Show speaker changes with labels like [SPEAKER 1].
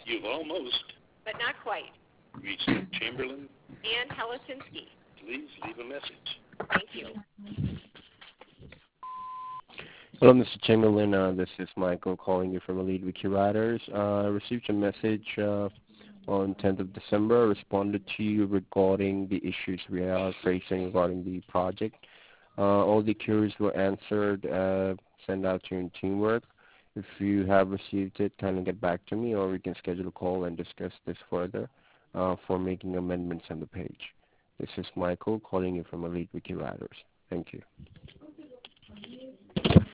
[SPEAKER 1] You've almost
[SPEAKER 2] but not quite.
[SPEAKER 1] reached Chamberlain.
[SPEAKER 2] Ann Helsinski.
[SPEAKER 1] Please leave a message.
[SPEAKER 2] Thank you.
[SPEAKER 3] Hello, Mr. Chamberlain. This is Michael calling you from Elite Wiki Writers. I received a message on 10th of December. I responded to you regarding the issues we are facing regarding the project. All the queries were answered, sent out to you in Teamwork. If you have received it, kindly get back to me, or we can schedule a call and discuss this further for making amendments on the page. This is Michael calling you from Elite Wiki Writers. Thank you.